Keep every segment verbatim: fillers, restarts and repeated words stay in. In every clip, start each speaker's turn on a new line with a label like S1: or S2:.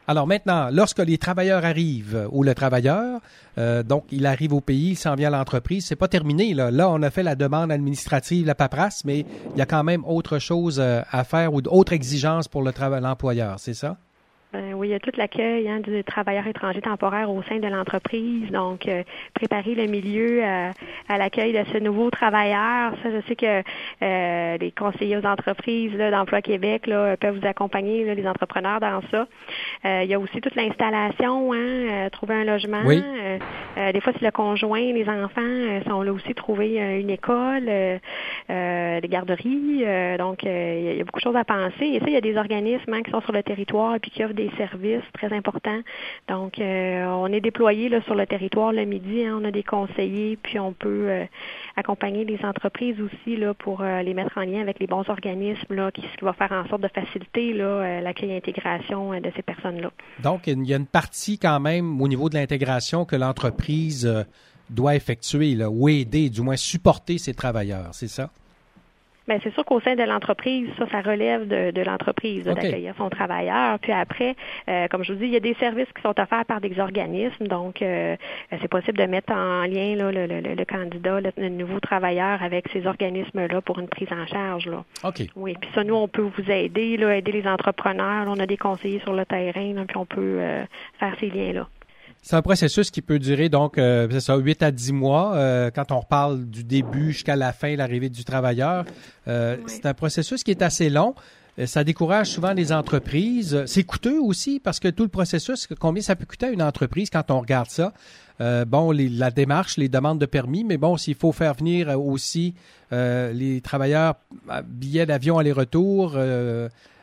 S1: Alors maintenant, lorsque les travailleurs arrivent, ou le travailleur, euh, donc il arrive au pays, il s'en vient à l'entreprise, c'est pas terminé. Là, là on a fait la demande administrative, la paperasse, mais il y a quand même autre chose à faire ou d'autres exigences pour le travail, l'employeur, c'est ça?
S2: Ben oui, il y a tout l'accueil hein, du travailleur étranger temporaire au sein de l'entreprise. Donc, euh, préparer le milieu à, à l'accueil de ce nouveau travailleur. Ça, je sais que euh, les conseillers aux entreprises là, d'Emploi Québec là, peuvent vous accompagner, là, les entrepreneurs, dans ça. Euh, il y a aussi toute l'installation, hein, euh, trouver un logement.
S1: Oui.
S2: Euh, euh, des fois, c'est le conjoint, les enfants euh, sont là aussi, trouver euh, une école, euh, euh, des garderies. Euh, donc, euh, il y a beaucoup de choses à penser. Et ça, il y a des organismes hein, qui sont sur le territoire et puis qui offrent des services très importants. Donc, euh, on est déployé là, sur le territoire le midi. Hein, on a des conseillers, puis on peut euh, accompagner les entreprises aussi là, pour euh, les mettre en lien avec les bons organismes, là, qui, ce qui va faire en sorte de faciliter là, euh, l'accueil et l'intégration euh, de ces personnes-là. Donc,
S1: il y a une partie quand même au niveau de l'intégration que l'entreprise euh, doit effectuer, là, ou aider, du moins supporter ses travailleurs, c'est ça?
S2: Bien, c'est sûr qu'au sein de l'entreprise, ça, ça relève de, de l'entreprise là,
S1: okay.
S2: d'accueillir son travailleur. Puis après, euh, comme je vous dis, il y a des services qui sont offerts par des organismes. Donc, euh, c'est possible de mettre en lien là, le, le, le candidat, le, le nouveau travailleur avec ces organismes-là pour une prise en charge. Là.
S1: OK.
S2: Oui, puis ça, nous, on peut vous aider, là, aider les entrepreneurs. Là, on a des conseillers sur le terrain, là, puis on peut euh, faire ces liens-là.
S1: C'est un processus qui peut durer donc, euh, c'est ça, huit à dix mois, euh, quand on reparle du début jusqu'à la fin, l'arrivée du travailleur. Euh, oui. C'est un processus qui est assez long. Ça décourage souvent les entreprises. C'est coûteux aussi parce que tout le processus, combien ça peut coûter à une entreprise quand on regarde ça? Euh, bon, les, la démarche, les demandes de permis, mais bon, s'il faut faire venir aussi euh, les travailleurs, billets d'avion aller-retour, euh,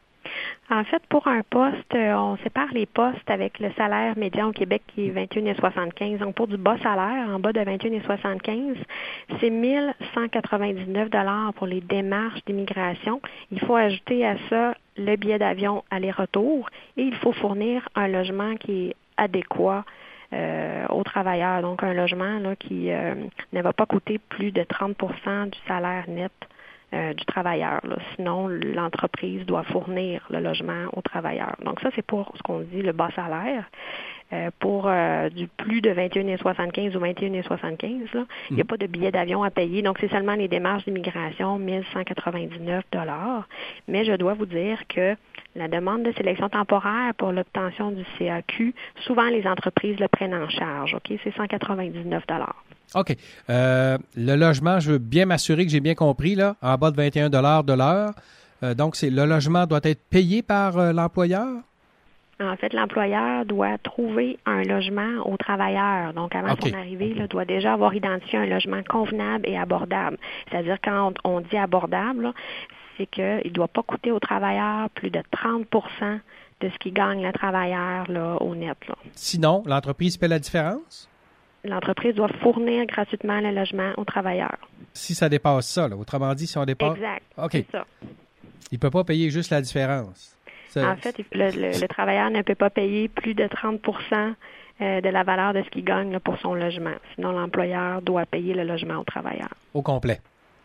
S2: en fait, pour un poste, on sépare les postes avec le salaire médian au Québec qui est vingt et un virgule soixante-quinze. Donc, pour du bas salaire, en bas de vingt et un virgule soixante-quinze, c'est mille cent quatre-vingt-dix-neuf dollars pour les démarches d'immigration. Il faut ajouter à ça le billet d'avion aller-retour et il faut fournir un logement qui est adéquat euh, aux travailleurs. Donc, un logement là, qui euh, ne va pas coûter plus de trente pour cent du salaire net Euh, du travailleur. Là. Sinon, l'entreprise doit fournir le logement aux travailleurs. Donc ça, c'est pour ce qu'on dit le bas salaire. Euh, pour euh, du plus de vingt et un virgule soixante-quinze ou vingt et un virgule soixante-quinze, là, il n'y a pas de billet d'avion à payer. Donc, c'est seulement les démarches d'immigration, mille cent quatre-vingt-dix-neuf dollars. Mais je dois vous dire que la demande de sélection temporaire pour l'obtention du C A Q, souvent les entreprises le prennent en charge. OK? C'est cent quatre-vingt-dix-neuf dollars.
S1: OK. Euh, le logement, je veux bien m'assurer que j'ai bien compris, là, en bas de vingt et un dollars de l'heure. Euh, donc, c'est le logement doit être payé par euh, l'employeur?
S2: En fait, l'employeur doit trouver un logement aux travailleurs. Donc, avant okay. son arrivée, il doit déjà avoir identifié un logement convenable et abordable. C'est-à-dire, quand on, on dit abordable, là, c'est qu'il ne doit pas coûter aux travailleurs plus de trente pour cent de ce qu'il gagne le travailleur là, au net. Là.
S1: Sinon, l'entreprise paie la différence?
S2: L'entreprise doit fournir gratuitement le logement aux travailleurs.
S1: Si ça dépasse ça, là, autrement dit, si on dépasse...
S2: Exact,
S1: OK.
S2: C'est ça.
S1: Il ne peut pas payer juste la différence.
S2: C'est... En fait, le, le, le travailleur ne peut pas payer plus de trente pour cent de la valeur de ce qu'il gagne là, pour son logement. Sinon, l'employeur doit payer le logement au travailleur.
S1: Au complet?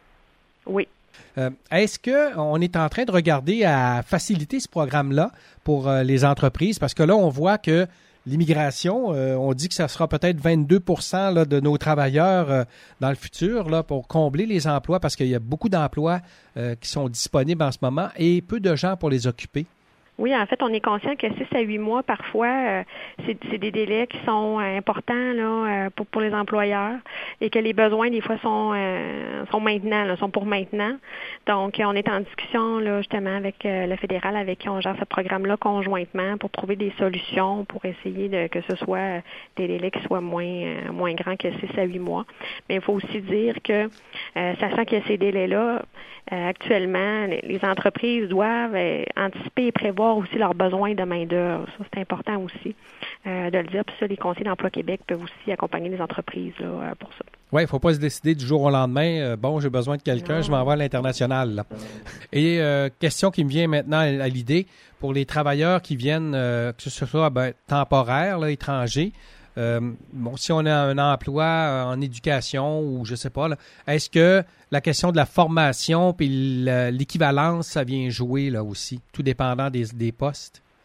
S2: Oui.
S1: Euh, est-ce qu'on est en train de regarder à faciliter ce programme-là pour euh, les entreprises? Parce que là, on voit que l'immigration, euh, on dit que ça sera peut-être vingt-deux pour cent là, de nos travailleurs euh, dans le futur là, pour combler les emplois parce qu'il y a beaucoup d'emplois euh, qui sont disponibles en ce moment et peu de gens pour les occuper.
S2: Oui, en fait, on est conscient que six à huit mois, parfois, euh, c'est, c'est des délais qui sont euh, importants là, euh, pour, pour les employeurs et que les besoins, des fois, sont, euh, sont maintenant, là, sont pour maintenant. Donc, on est en discussion là, justement avec euh, le fédéral avec qui on gère ce programme-là conjointement pour trouver des solutions pour essayer de que ce soit des délais qui soient moins, euh, moins grands que six à huit mois. Mais il faut aussi dire que, euh, sachant qu'il y a ces délais-là, euh, actuellement, les, les entreprises doivent euh, anticiper et prévoir aussi leurs besoins de main-d'œuvre. Ça, c'est important aussi euh, de le dire. Puis ça, les conseillers d'Emploi Québec peuvent aussi accompagner les entreprises là, pour ça.
S1: Oui, il ne faut pas se décider du jour au lendemain. Euh, bon, j'ai besoin de quelqu'un, non. Je m'en vais à l'international. Là. Et euh, question qui me vient maintenant à, à l'idée, pour les travailleurs qui viennent, euh, que ce soit ben, temporaires, là, étrangers, Euh, bon, si on a un emploi en éducation ou je sais pas, là, est-ce que la question de la formation puis l'équivalence, ça vient jouer là aussi, tout dépendant des, des postes?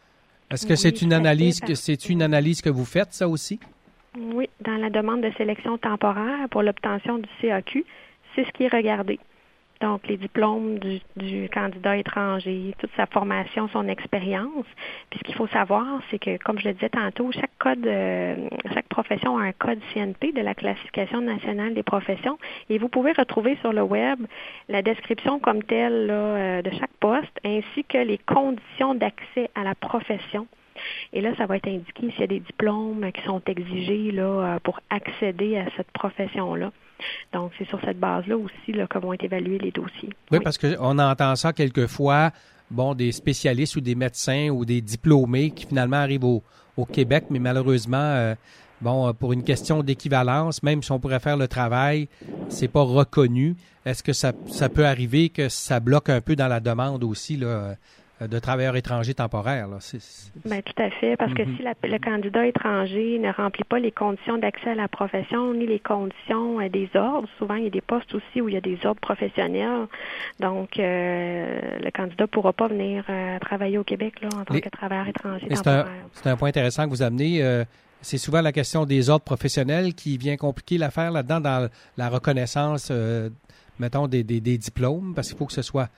S1: Est-ce que
S2: Oui,
S1: c'est une
S2: tout à fait,
S1: analyse que
S2: parce
S1: c'est
S2: que-
S1: une analyse que vous faites, ça aussi?
S2: Oui, dans la demande de sélection temporaire pour l'obtention du C A Q, c'est ce qui est regardé. Donc, les diplômes du, du candidat étranger, toute sa formation, son expérience. Puis, ce qu'il faut savoir, c'est que, comme je le disais tantôt, chaque code, euh, chaque profession a un code C N P de la Classification nationale des professions. Et vous pouvez retrouver sur le web la description comme telle là, euh, de chaque poste, ainsi que les conditions d'accès à la profession. Et là, ça va être indiqué s'il y a des diplômes qui sont exigés là, pour accéder à cette profession-là. Donc, c'est sur cette base-là aussi là, que vont être évalués les dossiers.
S1: Oui, oui. Parce qu'on entend ça quelquefois, bon, des spécialistes ou des médecins ou des diplômés qui finalement arrivent au, au Québec, mais malheureusement, euh, bon, pour une question d'équivalence, même si on pourrait faire le travail, c'est pas reconnu. Est-ce que ça, ça peut arriver que ça bloque un peu dans la demande aussi, là, de travailleurs étrangers temporaires, là? C'est, c'est...
S2: Bien, tout à fait, parce que mm-hmm. si la, le candidat étranger ne remplit pas les conditions d'accès à la profession ni les conditions euh, des ordres, souvent il y a des postes aussi où il y a des ordres professionnels, donc euh, le candidat ne pourra pas venir euh, travailler au Québec là, en tant les... que travailleur étranger temporaire.
S1: C'est un, c'est un point intéressant que vous amenez. Euh, c'est souvent la question des ordres professionnels qui vient compliquer l'affaire là-dedans dans la reconnaissance, euh, mettons, des, des, des diplômes, parce qu'il faut que ce soit...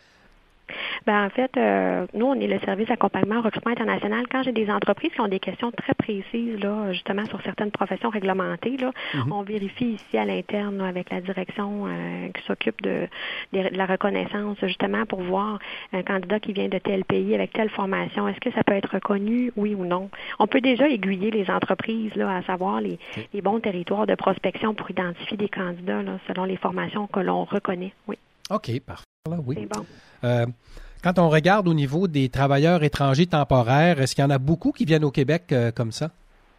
S2: Ben en fait, euh, nous, on est le service d'accompagnement au recrutement international. Quand j'ai des entreprises qui ont des questions très précises, là, justement, sur certaines professions réglementées, là, mm-hmm. on vérifie ici à l'interne là, avec la direction euh, qui s'occupe de, de, de la reconnaissance, justement, pour voir un candidat qui vient de tel pays avec telle formation. Est-ce que ça peut être reconnu, oui ou non? On peut déjà aiguiller les entreprises là, à savoir les, okay. les bons territoires de prospection pour identifier des candidats là, selon les formations que l'on reconnaît. Oui.
S1: OK, parfait. Là, oui.
S2: C'est bon.
S1: Euh, quand on regarde au niveau des travailleurs étrangers temporaires, est-ce qu'il y en a beaucoup qui viennent au Québec euh, comme ça?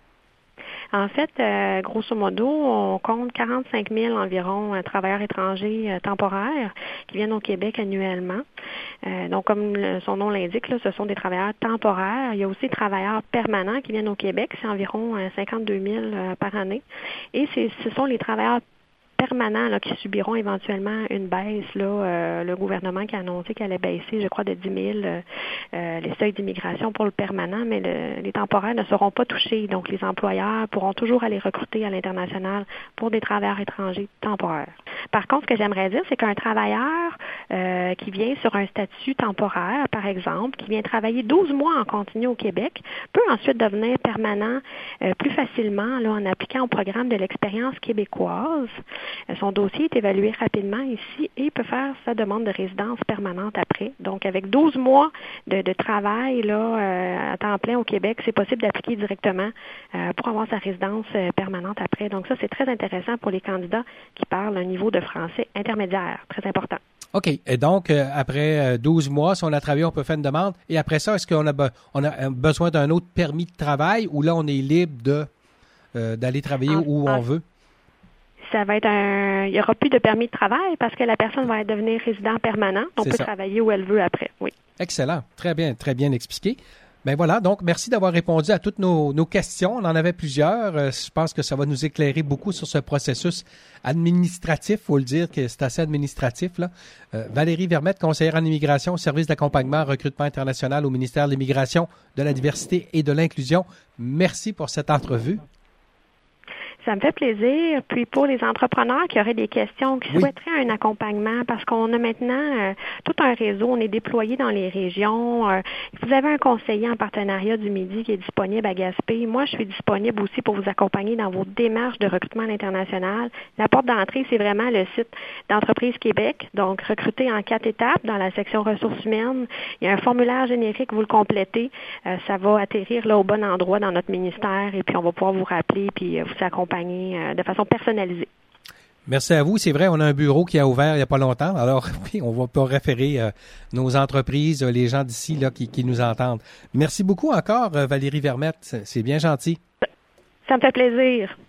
S2: En fait, euh, grosso modo, on compte quarante-cinq mille environ euh, travailleurs étrangers euh, temporaires qui viennent au Québec annuellement. Euh, donc, comme le, son nom l'indique, là, ce sont des travailleurs temporaires. Il y a aussi des travailleurs permanents qui viennent au Québec. C'est environ euh, cinquante-deux mille euh, par année. Et c'est, ce sont les travailleurs permanents là, qui subiront éventuellement une baisse. Là, euh, le gouvernement qui a annoncé qu'elle allait baisser, je crois, de dix mille euh, euh, les seuils d'immigration pour le permanent, mais le, les temporaires ne seront pas touchés. Donc, les employeurs pourront toujours aller recruter à l'international pour des travailleurs étrangers temporaires. Par contre, ce que j'aimerais dire, c'est qu'un travailleur euh, qui vient sur un statut temporaire, par exemple, qui vient travailler douze mois en continu au Québec, peut ensuite devenir permanent euh, plus facilement là, en appliquant au programme de l'expérience québécoise. Son dossier est évalué rapidement ici et peut faire sa demande de résidence permanente après. Donc, avec douze mois de, de travail là, euh, à temps plein au Québec, c'est possible d'appliquer directement euh, pour avoir sa résidence euh, permanente après. Donc, ça, c'est très intéressant pour les candidats qui parlent un niveau de français intermédiaire. Très important.
S1: OK. Et donc, euh, après douze mois, si on a travaillé, on peut faire une demande. Et après ça, est-ce qu'on a, be- on a besoin d'un autre permis de travail ou là, on est libre de euh, d'aller travailler en, où en, on veut?
S2: Ça va être un. Il n'y aura plus de permis de travail parce que la personne va devenir résident permanent. On
S1: C'est
S2: peut
S1: ça.
S2: travailler où elle veut après. Oui.
S1: Excellent. Très bien, très bien expliqué. Ben voilà, donc merci d'avoir répondu à toutes nos, nos questions. On en avait plusieurs. Euh, je pense que ça va nous éclairer beaucoup sur ce processus administratif. Il faut le dire que c'est assez administratif, là. Euh, Valérie Vermette, conseillère en immigration au service d'accompagnement recrutement international au ministère de l'Immigration, de la Diversité et de l'Inclusion. Merci pour cette entrevue.
S2: Ça me fait plaisir. Puis pour les entrepreneurs qui auraient des questions, qui oui. souhaiteraient un accompagnement, parce qu'on a maintenant euh, tout un réseau, on est déployé dans les régions. Euh, vous avez un conseiller en partenariat du Midi qui est disponible à Gaspé. Moi, je suis disponible aussi pour vous accompagner dans vos démarches de recrutement à l'international. La porte d'entrée, c'est vraiment le site d'Entreprise Québec. Donc, recruter en quatre étapes dans la section ressources humaines. Il y a un formulaire générique, vous le complétez. Euh, ça va atterrir là au bon endroit dans notre ministère et puis on va pouvoir vous rappeler puis euh, vous accompagner de façon personnalisée.
S1: Merci à vous. C'est vrai, on a un bureau qui a ouvert il n'y a pas longtemps. Alors, oui, on va pas référer euh, nos entreprises, les gens d'ici là qui, qui nous entendent. Merci beaucoup encore, Valérie Vermette. C'est bien gentil.
S2: Ça me fait plaisir.